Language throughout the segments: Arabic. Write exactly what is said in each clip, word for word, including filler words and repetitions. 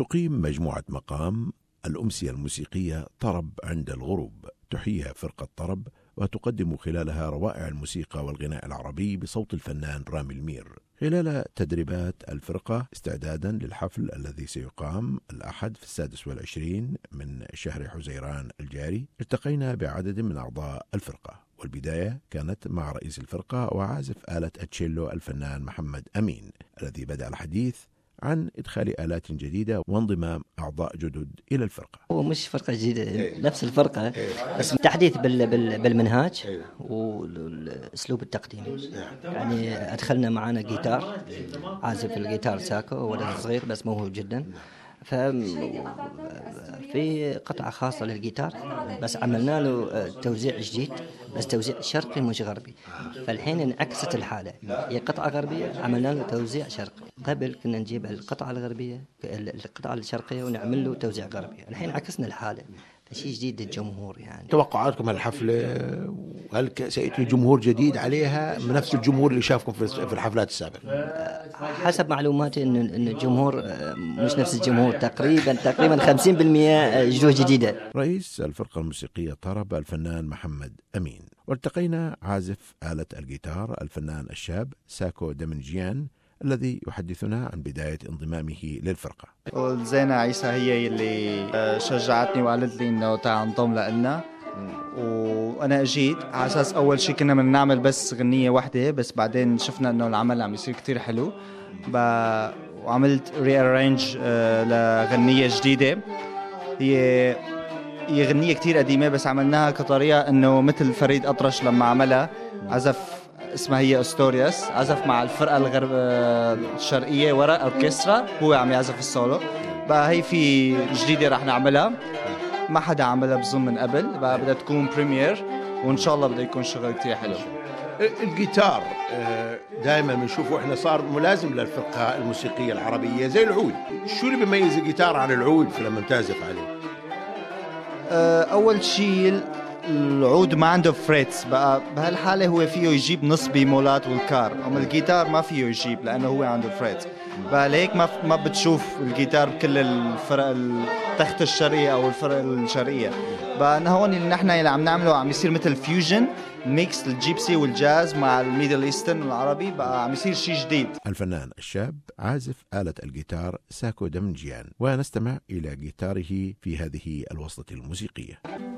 تقيم مجموعة مقام الأمسية الموسيقية طرب عند الغروب، تحييها فرقة طرب وتقدم خلالها روائع الموسيقى والغناء العربي بصوت الفنان رامي المير، خلال تدريبات الفرقة استعدادا للحفل الذي سيقام الأحد في السادس والعشرين من شهر حزيران الجاري. التقينا بعدد من أعضاء الفرقة، والبداية كانت مع رئيس الفرقة وعازف آلة التشيلو الفنان محمد أمين، الذي بدأ الحديث عن إدخال آلات جديدة وانضمام أعضاء جدد إلى الفرقة. هو مش فرقة جديدة، نفس الفرقة بس تحديث بالمنهاج والأسلوب التقديمي. يعني أدخلنا معنا جيتار، عازف الجيتار ساكو، ولد صغير بس موهوب جدا. في قطعة خاصة للجيتار بس عملنا له توزيع جديد، بس توزيع شرقي مش غربي. فالحين انعكست الحالة، هي قطعة غربية عملنا له توزيع شرقي. قبل كنا نجيب القطعة الغربية القطعة الشرقية ونعمل له توزيع غربي، الحين عكسنا الحالة، فشيء جديد للجمهور. يعني توقعاتكم الحفلة، هل سيأتي جمهور جديد عليها من نفس الجمهور اللي شافكم في الحفلات السابقة؟ حسب معلوماتي إن إن الجمهور مش نفس الجمهور، تقريبا تقريبا خمسين بالمئة جهود جديدة. رئيس الفرقة الموسيقية طرب الفنان محمد أمين، والتقينا عازف آلة الجيتار الفنان الشاب ساكو دمنجيان، الذي يحدثنا عن بداية انضمامه للفرقة. زينة عيسى هي اللي شجعتني وقالت لي إنه تعال انضم لنا، وأنا أجيت على أساس أول شيء كنا من نعمل بس غنية واحدة، بس بعدين شفنا إنه العمل عم يصير كتير حلو، وعملت ريارينج لغنية جديدة. هي هي غنية كتير قديمة بس عملناها كطريقة إنه مثل فريد أطرش لما عملها، عزف اسمها هي أستورياس، عزف مع الفرقة الغرب الشرقية ورا أوركسترا، هو عم يعزف السولو. بقى هي في جديدة رح نعملها، ما حدا عملها بظن من قبل، بقى بدها تكون بريمير، وإن شاء الله بده يكون شغل كتير حلو. الجيتار دائما بنشوفه احنا صار ملازم للفرقة الموسيقية العربية زي العود، شو اللي بيميز الجيتار عن العود لما تعزف عليه؟ أول شيء العود ما عنده فريتس، بقى بهالحالة هو فيه يجيب نص بيمولات والكار، أما الجيتار ما فيه يجيب لأنه هو عنده فريتس. بقى ليك ما ما بتشوف الجيتار بكل الفرق التخت الشرقية أو الفرق الشرقية. بقى هون اللي نحن اللي عم نعمله عم يصير مثل فيوجن ميكس الجيبسي والجاز مع الميدل إيسترن والعربي، بقى عم يصير شيء جديد. الفنان الشاب عازف آلة الجيتار ساكو دمنجيان، ونستمع إلى جيتاره في هذه الوصلة الموسيقية.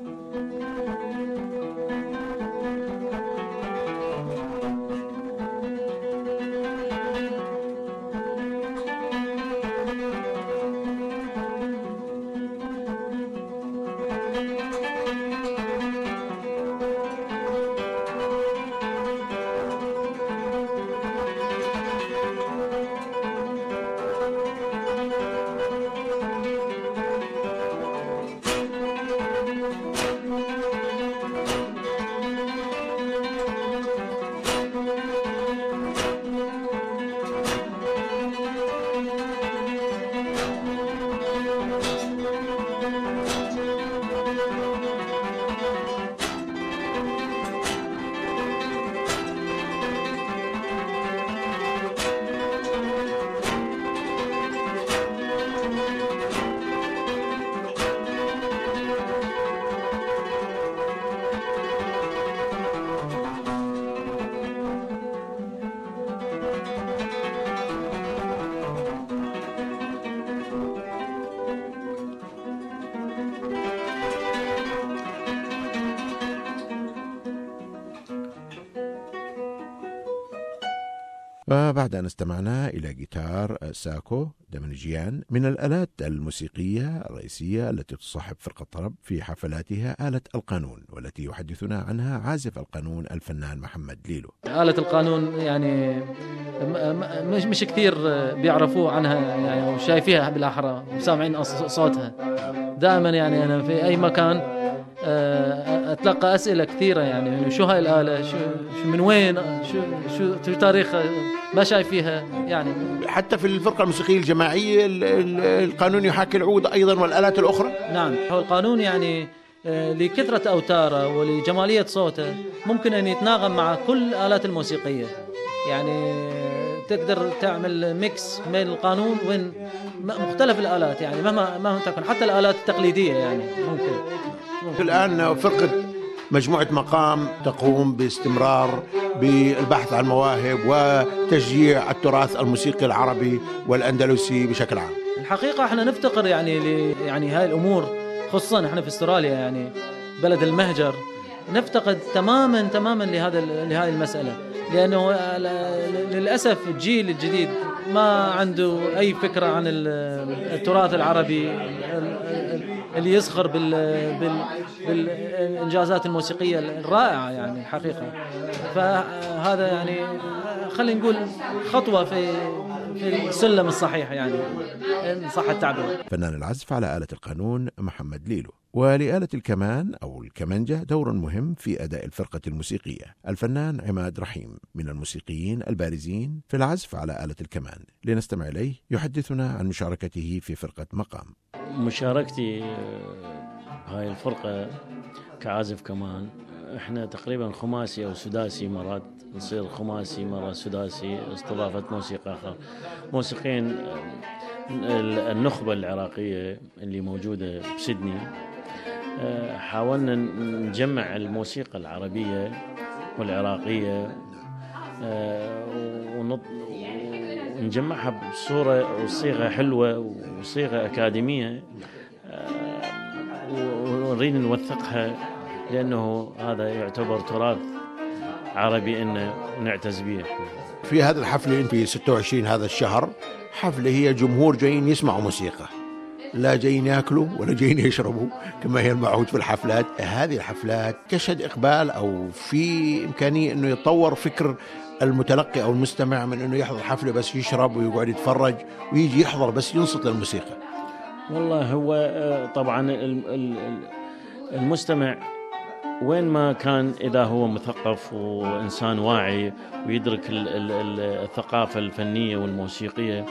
وبعد أن استمعنا إلى جيتار ساكو دمنجيان، من الآلات الموسيقية الرئيسية التي تصاحب فرقة طرب في حفلاتها آلة القانون، والتي يحدثنا عنها عازف القانون الفنان محمد ليلو. آلة القانون يعني مش مش كثير بيعرفوا عنها يعني، وشايفيها بالأحرى وسامعين صوتها. دائما يعني أنا في أي مكان أتلقى أسئلة كثيرة، يعني شو هاي الآلة، شو, شو من وين، شو شو, شو تاريخها، ما شايفيها يعني. حتى في الفرقة الموسيقية الجماعية القانون يحاكي العود أيضا والآلات الأخرى. نعم، هو القانون يعني لكثرة أوتاره ولجمالية صوته ممكن أن يتناغم مع كل الآلات الموسيقية، يعني تقدر تعمل ميكس بين القانون وين مختلف الآلات، يعني مهما مهما تكون، حتى الآلات التقليدية يعني ممكن, ممكن. الآن فرقة مجموعة مقام تقوم باستمرار بالبحث عن مواهب وتشجيع التراث الموسيقي العربي والأندلسي بشكل عام. الحقيقة احنا نفتقر يعني ل يعني هاي الأمور، خصوصا احنا في استراليا يعني بلد المهجر، نفتقد تماما تماما لهذا لهذه المسألة، لأنه للأسف الجيل الجديد ما عنده أي فكرة عن التراث العربي اللي يسخر بال بالإنجازات الموسيقية الرائعة يعني الحقيقة. فهذا يعني خلينا نقول خطوة في في السلم الصحيح يعني إن صح التعبير. فنان العزف على آلة القانون محمد ليلو، ولآلة الكمان أو الكمنجة دور مهم في أداء الفرقة الموسيقية الفنان عماد رحيم، من الموسيقيين البارزين في العزف على آلة الكمان. لنستمع إليه يحدثنا عن مشاركته في فرقة مقام. مشاركتي هاي الفرقة كعازف كمان، احنا تقريبا خماسي او سداسي، مرات نصير خماسي مرة سداسي، استضافة موسيقى اخر موسيقيين النخبة العراقية اللي موجودة بسيدني. حاولنا نجمع الموسيقى العربية والعراقية ونجمعها بصورة وصيغة حلوة وصيغة أكاديمية، ونريد نوثقها لأنه هذا يعتبر تراث عربي إنه نعتز به. في هذا الحفلة في ستة وعشرين هذا الشهر، حفلة هي جمهور جايين يسمعوا موسيقى، لا جايين يأكلوا ولا جايين يشربوا كما هي المعهود في الحفلات. هذه الحفلات تشهد إقبال أو في إمكانية إنه يتطور فكر المتلقي أو المستمع من إنه يحضر حفلة بس يشرب ويقعد يتفرج، ويجي يحضر بس ينصت للموسيقى. والله هو طبعا المستمع وين ما كان، إذا هو مثقف وإنسان واعي ويدرك الثقافة الفنية والموسيقية،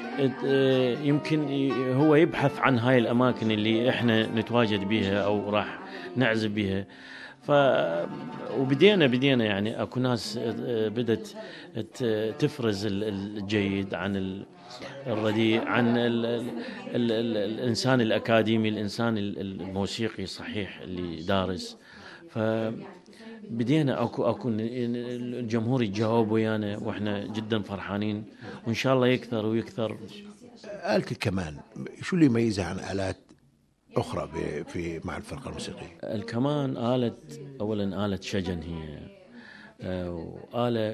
يمكن هو يبحث عن هاي الأماكن اللي إحنا نتواجد بها أو راح نعزف بها. ف وبدينا بدينا يعني أكو ناس بدت تفرز الجيد عن الرديء، عن ال ال ال ال الإنسان الأكاديمي، الإنسان الموسيقي صحيح اللي دارس. فبدينا أكو أكو الجمهور يتجاوب ويانا وإحنا جدا فرحانين، وإن شاء الله يكثر ويكثر. آلة الكمان شو اللي يميزها عن آلات أخرى في مع الفرقة الموسيقية؟ الكمان آلة، أولا آلة شجن، هي وآلة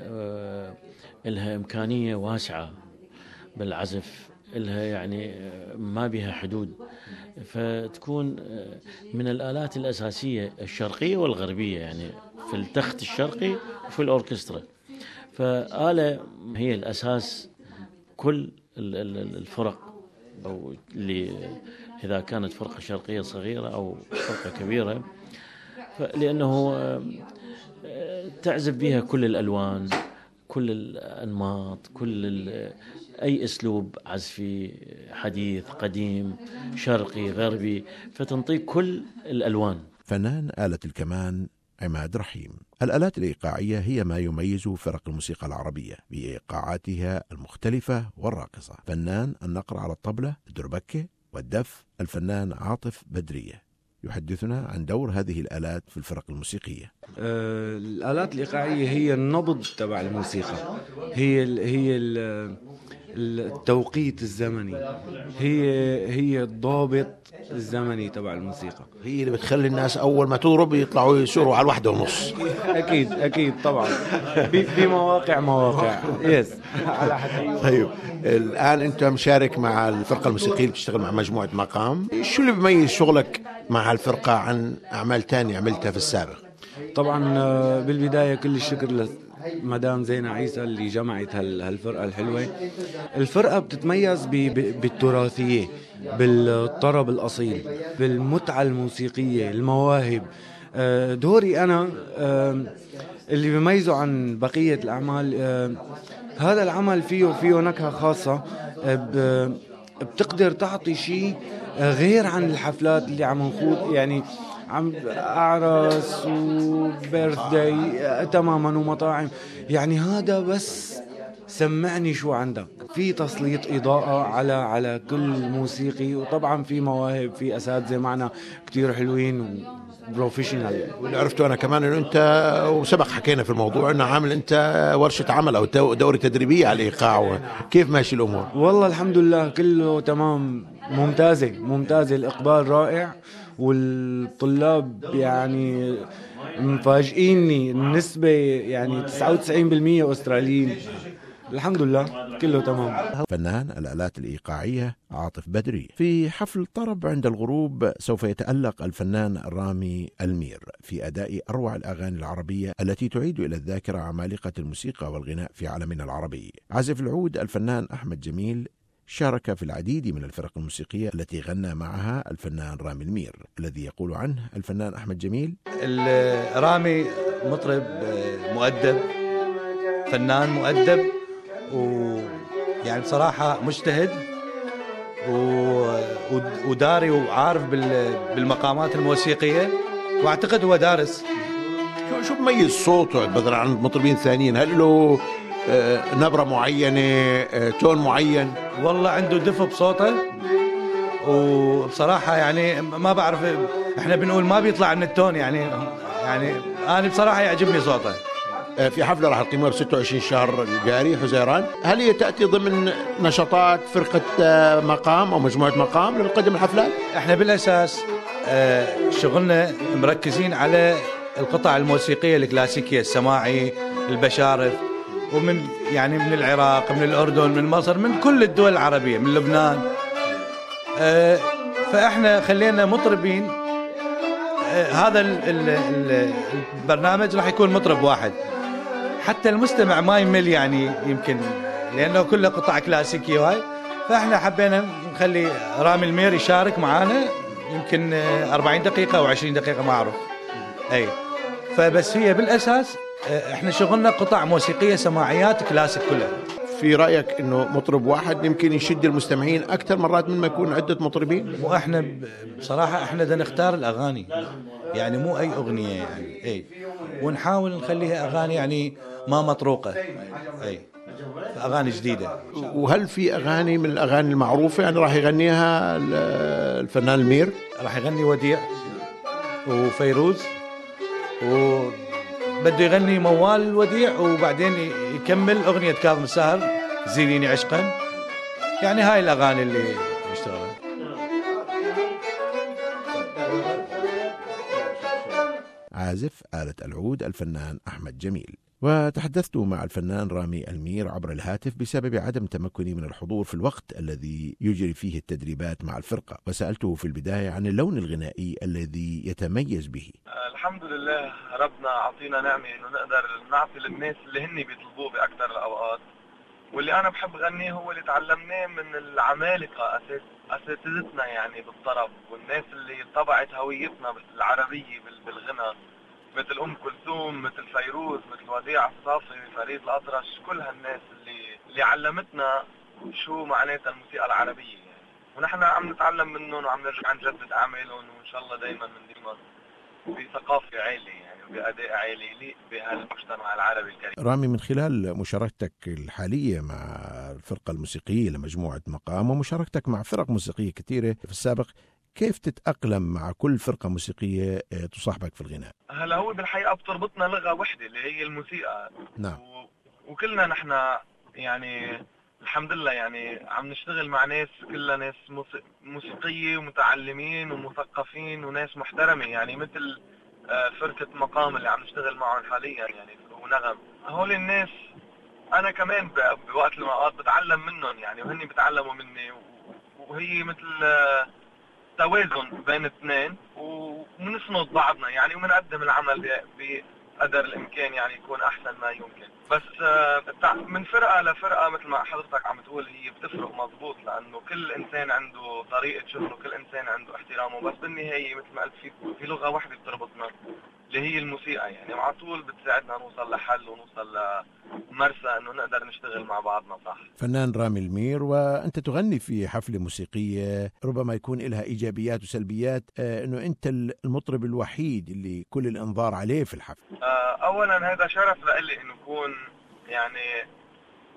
لها إمكانية واسعة بالعزف، لها يعني ما بها حدود، فتكون من الآلات الأساسية الشرقية والغربية، يعني في التخت الشرقي وفي الأوركسترا. فآلة هي الأساس كل الفرق، أو اللي إذا كانت فرقة شرقية صغيرة أو فرقة كبيرة، لأنه تعزف بها كل الألوان، كل الأنماط، كل أي أسلوب عزفي، حديث، قديم، شرقي، غربي، فتنطيك كل الألوان. فنان آلة الكمان عماد رحيم. الآلات الإيقاعية هي ما يميز فرق الموسيقى العربية بإيقاعاتها المختلفة والراقصة. فنان النقر على الطبلة الدربكة والدف الفنان عاطف بدرية يحدثنا عن دور هذه الآلات في الفرق الموسيقية. آه، الآلات الإيقاعية هي النبض تبع الموسيقى، هي ال هي ال التوقيت الزمني، هي هي الضابط الزمني تبع الموسيقى، هي اللي بتخلي الناس أول ما تضرب يطلعوا يسوروا على الواحدة ونص. أكيد أكيد طبعا، في مواقع مواقع يس على حد. طيب الآن أنت مشارك مع الفرقة الموسيقية اللي بتشتغل مع مجموعة مقام، شو اللي بيميز شغلك مع الفرقة عن أعمال تانية عملتها في السابق؟ طبعا بالبداية كل الشكر مدام زينة عيسى اللي جمعت هالفرقة الحلوة. الفرقة بتتميز بالتراثية، بالطرب الأصيل، بالمتعة الموسيقية، المواهب. دوري أنا اللي بيميزه عن بقية الأعمال، هذا العمل فيه فيه نكهة خاصة، بتقدر تعطي شيء غير عن الحفلات اللي عم نخوض، يعني عم أعرس وبيرث داي تماما ومطاعم، يعني هذا بس سمعني شو عندك. في تسليط إضاءة على على كل موسيقي، وطبعا في مواهب، في أساتذة معنا كتير حلوين وبروفيشنال. واللي عرفته أنا كمان إنه أنت، وسبق حكينا في الموضوع، إنه عامل أنت ورشة عمل أو دورة تدريبية على الإيقاع. كيف ماشي الأمور؟ والله الحمد لله كله تمام، ممتازة ممتازة، الإقبال رائع، والطلاب يعني مفاجئيني، النسبة يعني تسعة وتسعين بالمئة أستراليين. الحمد لله كله تمام. فنان الآلات الإيقاعية عاطف بدري. في حفل طرب عند الغروب سوف يتألق الفنان رامي المير في أداء أروع الأغاني العربية التي تعيد إلى الذاكرة عمالقة الموسيقى والغناء في عالمنا العربي. عازف العود الفنان أحمد جميل شارك في العديد من الفرق الموسيقية التي غنى معها الفنان رامي المير، الذي يقول عنه الفنان أحمد جميل: رامي مطرب مؤدب، فنان مؤدب، ويعني بصراحة مجتهد وداري وعارف بالمقامات الموسيقية، واعتقد هو دارس. شو شو بميز صوته مثلا عن مطربين ثانيين؟ هل له نبرة معينة، تون معين؟ والله عنده دفء بصوته، وبصراحة يعني ما بعرف، احنا بنقول ما بيطلع من التون، يعني يعني أنا بصراحة يعجبني صوته. في حفلة راح تقيمها ب ستة وعشرين شهر الجاري حزيران، هل هي تأتي ضمن نشاطات فرقة مقام أو مجموعة مقام لتقدم الحفلات؟ احنا بالأساس شغلنا مركزين على القطع الموسيقية الكلاسيكية، السماعي، البشارف، ومن يعني من العراق، من الأردن، من مصر، من كل الدول العربية، من لبنان. أه فإحنا خلينا مطربين. أه هذا ال ال ال البرنامج راح يكون مطرب واحد حتى المستمع ما يمل، يعني يمكن لأنه كله قطع كلاسيكية وهاي. فإحنا حبينا نخلي رامي المير يشارك معانا يمكن أربعين دقيقة أو عشرين دقيقة ما أعرف. أي فبس هي بالأساس احنا شغلنا قطع موسيقية سماعيات كلاسيك كلها. في رأيك انه مطرب واحد يمكن يشد المستمعين اكثر مرات من ما يكون عدة مطربين؟ واحنا بصراحة احنا بدنا نختار الاغاني، يعني مو اي اغنية يعني، اي ونحاول نخليها اغاني يعني ما مطروقة، اي اغاني جديدة. وهل في اغاني من الاغاني المعروفة يعني راح يغنيها الفنان المير؟ راح يغني وديع وفيروز، و بده يغني موال الوديع، وبعدين يكمل أغنية كاظم الساهر زينيني عشقا. يعني هاي الأغاني اللي يشتغلها. عازف آلة العود الفنان أحمد جميل. وتحدثت مع الفنان رامي المير عبر الهاتف بسبب عدم تمكني من الحضور في الوقت الذي يجري فيه التدريبات مع الفرقة، وسألته في البداية عن اللون الغنائي الذي يتميز به. الحمد لله ربنا عطينا نعمة إنه نقدر نعطي للناس اللي هن بيطلبوه بأكثر الأوقات، واللي أنا بحب غنيه هو اللي تعلمناه من العمالقة أساس أساتذتنا يعني بالطرب، والناس اللي طبعت هويتنا العربية بالغنى، مثل أم كلثوم، مثل فيروز، مثل وديع الصافي، فريد الأطرش، كل هالناس اللي اللي علمتنا شو معناتها الموسيقى العربية يعني. ونحن عم نتعلم منهم وعم نرجع نجدد أعمالهم، وإن شاء الله دايما من ديما بثقافة عالية يعني وبأداء عالي يليق بهالمجتمع العربي الكريم. رامي، من خلال مشاركتك الحالية مع الفرقة الموسيقية لمجموعة مقام ومشاركتك مع فرق موسيقية كثيرة في السابق، كيف تتأقلم مع كل فرقة موسيقية تصاحبك في الغناء؟ هلا هو بالحقيقة بتربطنا لغة وحدة اللي هي الموسيقى. نعم. و... وكلنا نحن يعني الحمد لله يعني عم نشتغل مع ناس كلها ناس موسيقية ومتعلمين ومثقفين وناس محترمة، يعني مثل فرقة مقام اللي عم نشتغل معهم حاليا يعني ونغم. هول الناس أنا كمان بوقت الأوقات بتعلم منهم يعني، وهني بتعلموا مني، وهي مثل توازن بين اثنين، ومنسند بعضنا يعني، ومنقدم العمل بقدر الامكان يعني يكون احسن ما يمكن. بس من فرقه لفرقه مثل ما حضرتك عم تقول هي بتفرق مضبوط، لانه كل انسان عنده طريقه شغله، كل انسان عنده احترامه، بس بالنهايه مثل ما قلت في في لغه واحده بتربطنا اللي هي الموسيقى يعني، وعلى طول بتساعدنا نوصل لحل ونوصل لمرسى انه نقدر نشتغل مع بعضنا صح. فنان رامي المير، وانت تغني في حفله موسيقيه ربما يكون لها ايجابيات وسلبيات، آه انه انت المطرب الوحيد اللي كل الانظار عليه في الحفل. آه اولا هذا شرف لإلي انه اكون يعني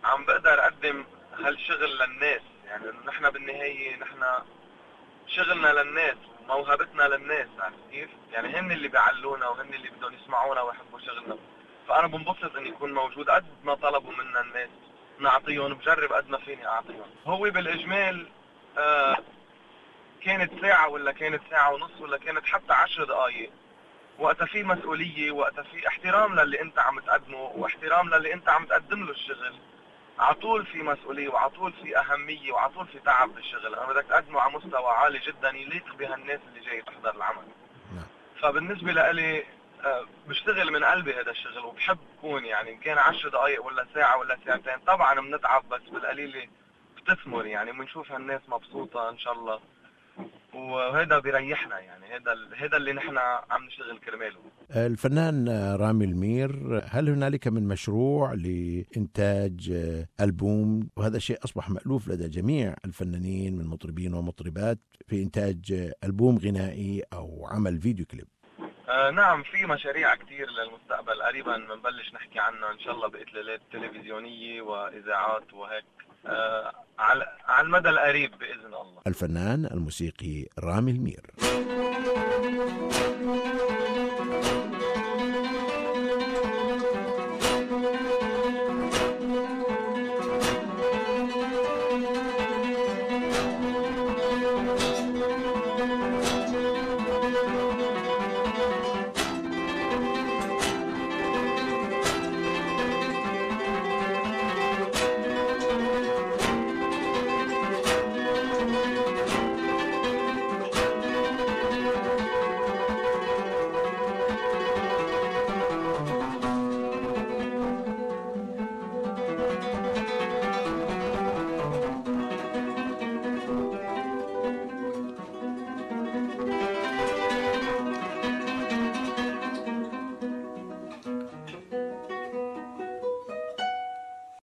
عم بقدر اقدم هالشغل للناس. يعني نحن بالنهاية نحن شغلنا للناس وموهبتنا للناس، عرفت كيف؟ يعني هن اللي بيعلونا وهن اللي بدهم يسمعونا ويحبوا شغلنا. فانا بنبسط اني يكون موجود قد ما طلبوا منا الناس نعطيهم، بجرب قد ما فيني اعطيهم. هو بالاجمال آه كانت ساعة ولا كانت ساعة ونص ولا كانت حتى عشر دقايق، وقتها في مسؤولية، وقتها في احترام للي انت عم تقدمه واحترام للي انت عم تقدم له الشغل. عطول في مسؤولية وعطول في أهمية وعطول في تعب بالشغل. أنا بدك تقدمه على مستوى عالي جدا يليق بهالناس اللي جاي تحضر العمل. فبالنسبة لإلي بشتغل من قلبي هذا الشغل وبحب كون، يعني إن كان عشر دقايق ولا ساعة ولا ساعتين طبعا بنتعب، بس بالقليلة بتثمر يعني، بنشوف هالناس مبسوطة إن شاء الله، وهذا بيريحنا. يعني هذا هذا اللي نحن عم نشتغل كرماله. الفنان رامي المير، هل هنالك من مشروع لإنتاج ألبوم؟ وهذا شيء أصبح مألوف لدى جميع الفنانين من مطربين ومطربات في إنتاج ألبوم غنائي أو عمل فيديو كليب. آه نعم، في مشاريع كتير للمستقبل قريبا بنبلش نحكي عنها إن شاء الله بإطلالات تلفزيونية وإذاعات وهيك آه على على المدى القريب بإذن الله. الفنان الموسيقي رامي المير.